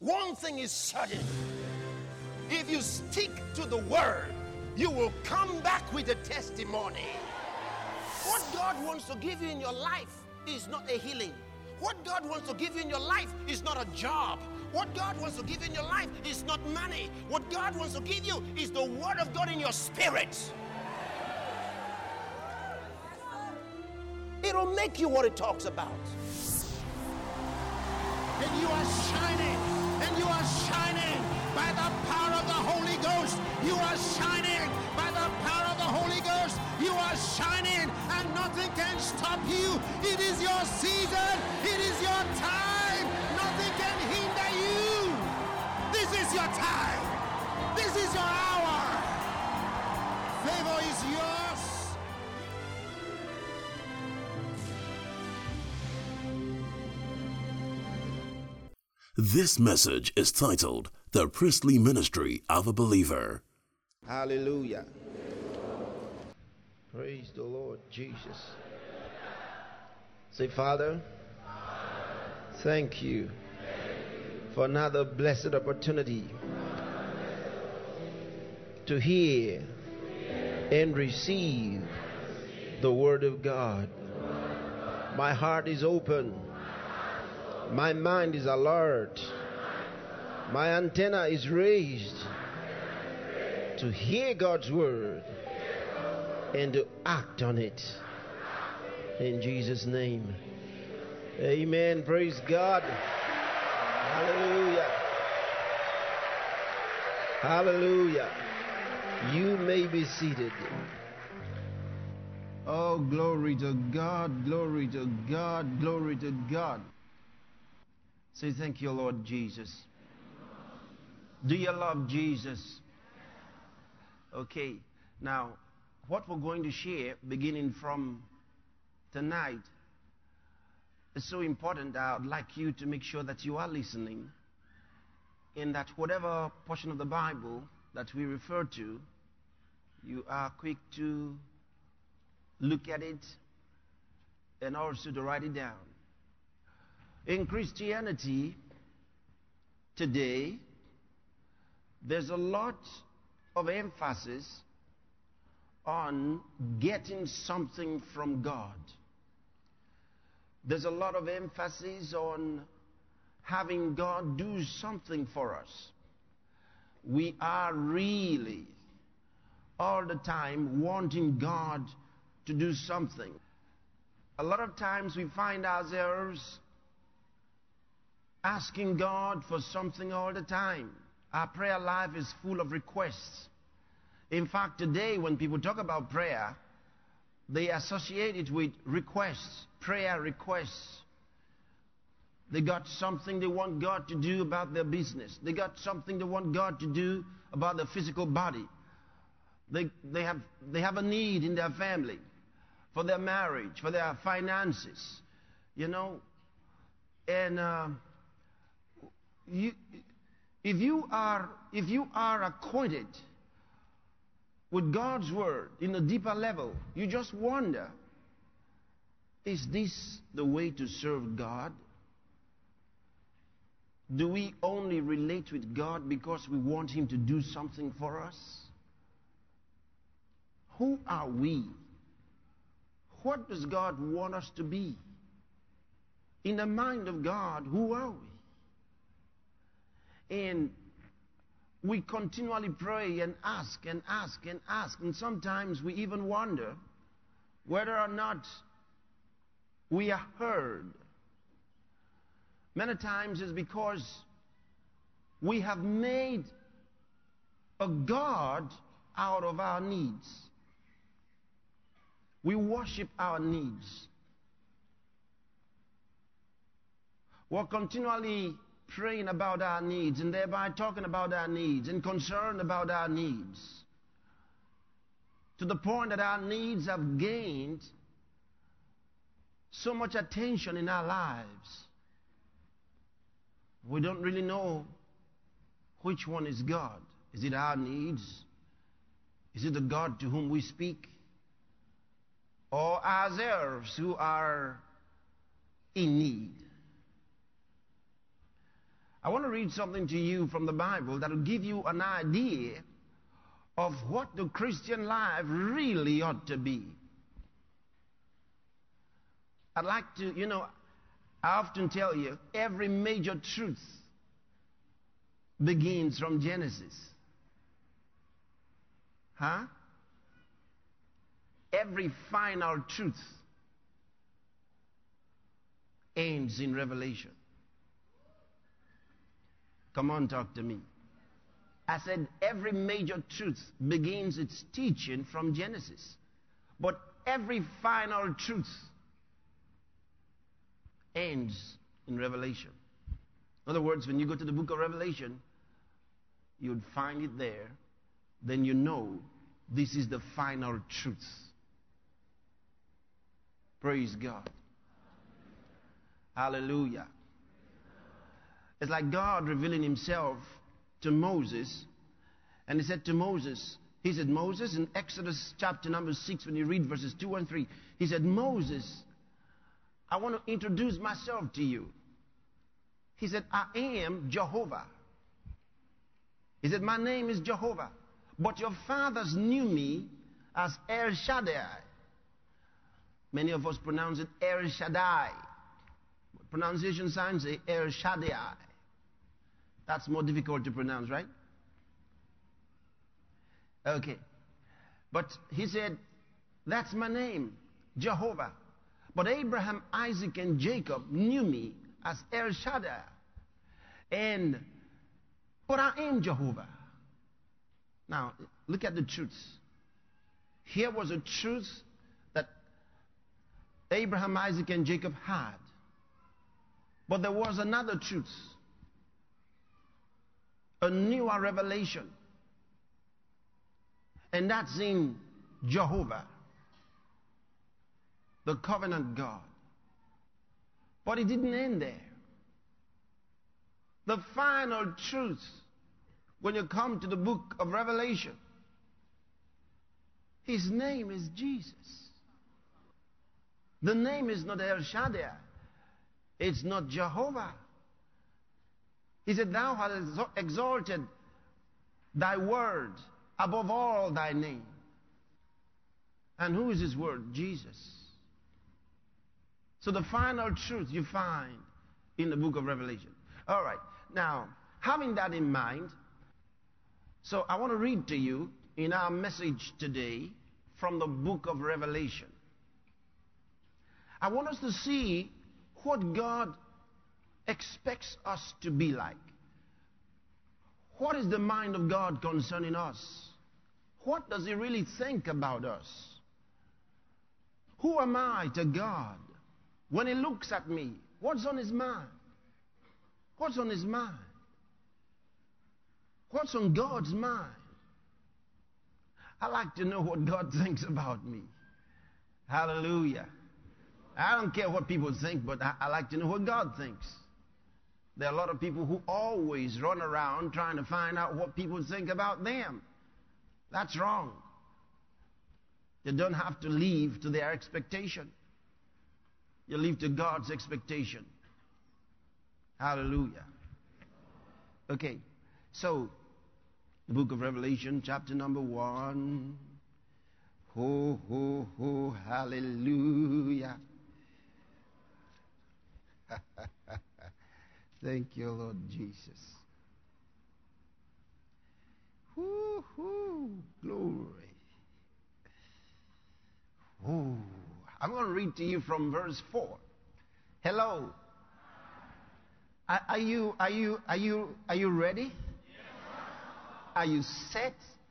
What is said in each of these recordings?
One thing is certain. If you stick to the word, you will come back with a testimony. What God wants to give you in your life is not a healing. What God wants to give you in your life is not a job. What God wants to give you in your life is not money. What God wants to give you is the word of God in your spirit. It'll make you what it talks about. And you are shining. And you are shining by the power of the Holy Ghost. You are shining by the power of the Holy Ghost. You are shining and nothing can stop you. It is your season. It is your time. Nothing can hinder you. This is your time. This is your hour. Favor is yours. This message is titled The Priestly Ministry of a Believer. Hallelujah. Praise the Lord Jesus. Say, Father, thank you for another blessed opportunity to hear and receive the Word of God. My heart is open. My mind is alert. My antenna is raised to hear God's word and to act on it. In Jesus' name. Amen. Praise God. Hallelujah. Hallelujah. You may be seated. Oh, glory to God. Glory to God. Glory to God. Say, thank you, Lord Jesus. Do you love Jesus? Okay. Now, what we're going to share beginning from tonight is so important. I'd like you to make sure that you are listening, and that whatever portion of the Bible that we refer to, you are quick to look at it and also to write it down. In Christianity today, there's a lot of emphasis on getting something from God. There's a lot of emphasis on having God do something for us. We are really all the time wanting God to do something. A lot of times we find ourselves asking God for something all the time. Our prayer life is full of requests. In fact, today when people talk about prayer, they associate it with requests, prayer requests. They got something they want God to do about their business. They got something they want God to do about their physical body. They have a need in their family, for their marriage, for their finances, you know. And if you are acquainted with God's word in a deeper level, you just wonder, is this the way to serve God? Do we only relate with God because we want Him to do something for us? Who are we? What does God want us to be? In the mind of God, who are we? And we continually pray and ask and ask and ask. And sometimes we even wonder whether or not we are heard. Many times it's because we have made a God out of our needs. We worship our needs. We're continually praying about our needs and thereby talking about our needs and concerned about our needs, to the point that our needs have gained so much attention in our lives. We don't really know which one is God. Is it our needs? Is it the God to whom we speak? Or ourselves who are in need? I want to read something to you from the Bible that will give you an idea of what the Christian life really ought to be. I'd like to, I often tell you, every major truth begins from Genesis. Huh? Every final truth ends in Revelation. Come on, talk to me. I said every major truth begins its teaching from Genesis. But every final truth ends in Revelation. In other words, when you go to the book of Revelation, you'd find it there. Then you know this is the final truth. Praise God. Hallelujah. It's like God revealing himself to Moses. And he said to Moses, Moses, in Exodus chapter number 6, when you read verses 2 and 3, he said, Moses, I want to introduce myself to you. He said, I am Jehovah. He said, my name is Jehovah. But your fathers knew me as El Shaddai. Many of us pronounce it El Shaddai. Pronunciation signs say El Shaddai. That's more difficult to pronounce, right? Okay. But he said, that's my name, Jehovah. But Abraham, Isaac, and Jacob knew me as El Shaddai. But I am Jehovah. Now, look at the truths. Here was a truth that Abraham, Isaac, and Jacob had. But there was another truth. A newer revelation. And that's in Jehovah, the covenant God. But it didn't end there. The final truth, when you come to the book of Revelation, his name is Jesus. The name is not El Shaddai. It's not Jehovah. He said, thou hast exalted thy word above all thy name. And who is his word? Jesus. So the final truth you find in the book of Revelation. All right. Now, having that in mind, so I want to read to you in our message today from the book of Revelation. I want us to see what God expects us to be like. What is the mind of God concerning us? What does he really think about us? Who am I to God? When he looks at me, what's on his mind? What's on his mind? What's on God's mind? I like to know what God thinks about me. Hallelujah. I don't care what people think, but I like to know what God thinks. There are a lot of people who always run around trying to find out what people think about them. That's wrong. You don't have to live to their expectation. You live to God's expectation. Hallelujah. Okay, so the book of Revelation, chapter number 1. Ho, ho, ho, hallelujah. Thank you, Lord Jesus. Whoo, hoo, glory. Ooh, I'm going to read to you from verse 4. Hello. Are you ready? Yes. Are you set?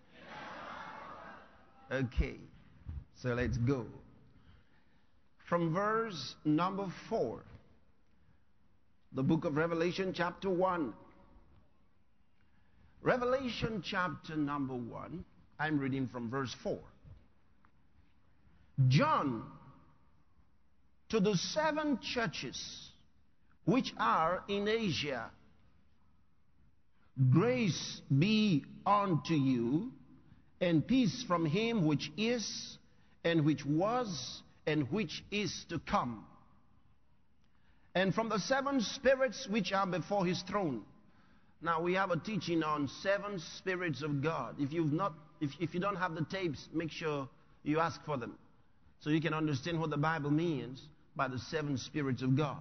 Yes. Okay. So let's go. From verse number 4. The book of Revelation, chapter 1. Revelation, chapter number 1. I'm reading from verse 4. John, to the 7 churches which are in Asia, grace be unto you, and peace from him which is, and which was, and which is to come, and from the 7 spirits which are before his throne, Now we have a teaching on 7 spirits of God. If you don't have the tapes, make sure you ask for them, so you can understand what the Bible means by the 7 spirits of God.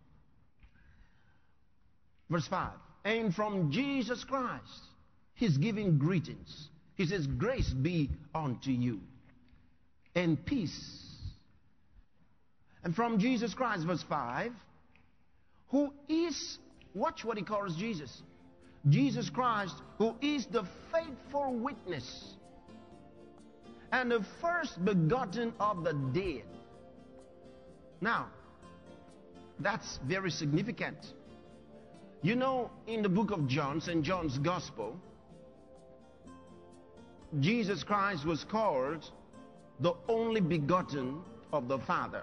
Verse 5. And from Jesus Christ, he's giving greetings. He says, grace be unto you, and peace. And from Jesus Christ, verse 5, who is, watch what he calls Jesus. Jesus Christ, who is the faithful witness and the first begotten of the dead. Now, that's very significant. You know, in the book of John, St. John's Gospel, Jesus Christ was called the only begotten of the Father.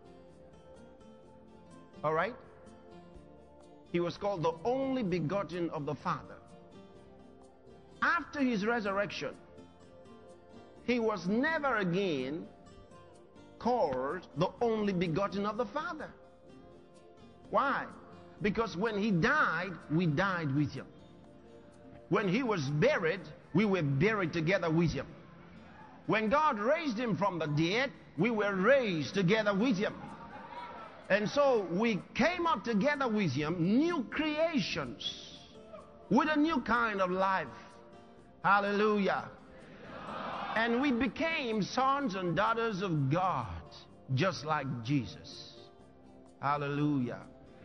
All right? He was called the only begotten of the Father. After his resurrection, he was never again called the only begotten of the Father. Why? Because when he died, we died with him. When he was buried, we were buried together with him. When God raised him from the dead, we were raised together with him. And so we came up together with him, new creations, with a new kind of life. Hallelujah. And we became sons and daughters of God, just like Jesus. Hallelujah.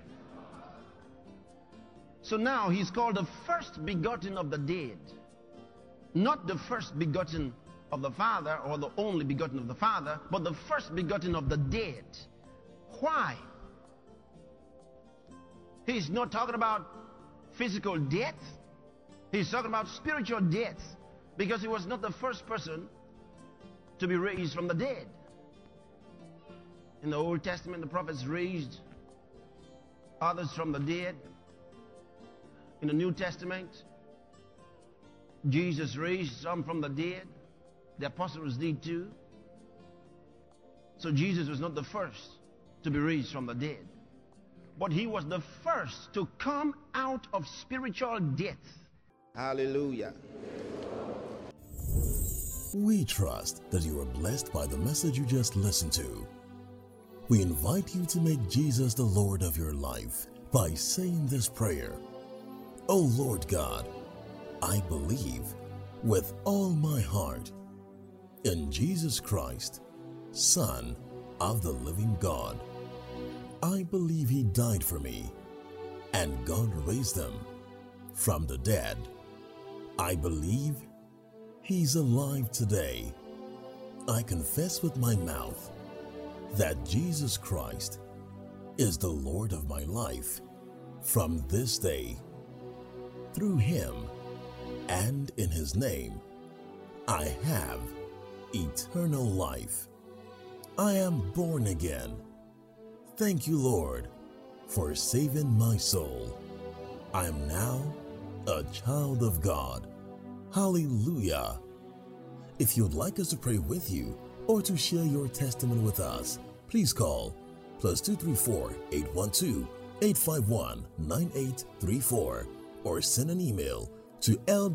So now he's called the first begotten of the dead. Not the first begotten of the Father or the only begotten of the Father, but the first begotten of the dead. Why? He's not talking about physical death. He's talking about spiritual death, because he was not the first person to be raised from the dead. In the Old Testament, the prophets raised others from the dead. In the New Testament, Jesus raised some from the dead. The apostles did too. So Jesus was not the first to be raised from the dead, but he was the first to come out of spiritual death. Hallelujah. We trust that you are blessed by the message you just listened to. We invite you to make Jesus the Lord of your life by saying this prayer. Oh Lord God, I believe with all my heart in Jesus Christ, Son of the living God. I believe he died for me, and God raised him from the dead. I believe he's alive today. I confess with my mouth that Jesus Christ is the Lord of my life from this day. Through him and in his name, I have eternal life. I am born again. Thank you, Lord, for saving my soul. I am now a child of God. Hallelujah. If you'd like us to pray with you or to share your testimony with us, please call +234 812 851 9834 or send an email to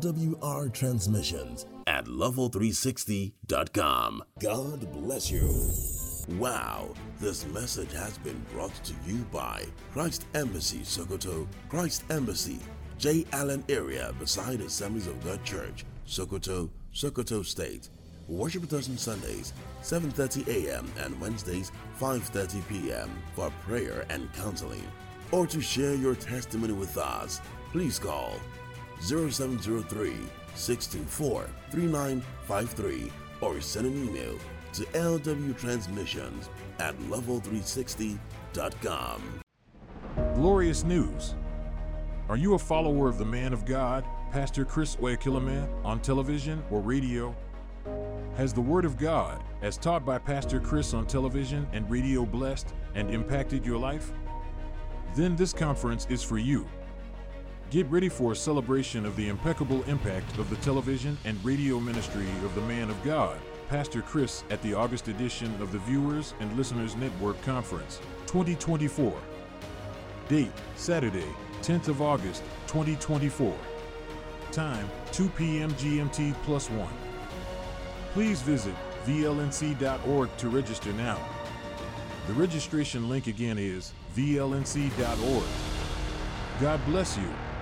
lwrtransmissions@level360.com. God bless you. Wow, this message has been brought to you by Christ Embassy, Sokoto, Christ Embassy, J. Allen area beside Assemblies of God Church, Sokoto, Sokoto State. Worship with us on Sundays, 7:30 a.m. and Wednesdays, 5:30 p.m. for prayer and counseling. Or to share your testimony with us, please call 0703-624-3953 or send an email to lwtransmissions@level360.com. Glorious news. Are you a follower of the man of God, Pastor Chris Oyakhilome, on television or radio? Has the Word of God, as taught by Pastor Chris on television and radio, blessed and impacted your life? Then this conference is for you. Get ready for a celebration of the impeccable impact of the television and radio ministry of the man of God, Pastor Chris, at the August edition of the Viewers and Listeners Network Conference 2024. Date, Saturday, 10th of August, 2024. Time, 2 p.m. GMT +1. Please visit vlnc.org to register now. The registration link again is vlnc.org. God bless you.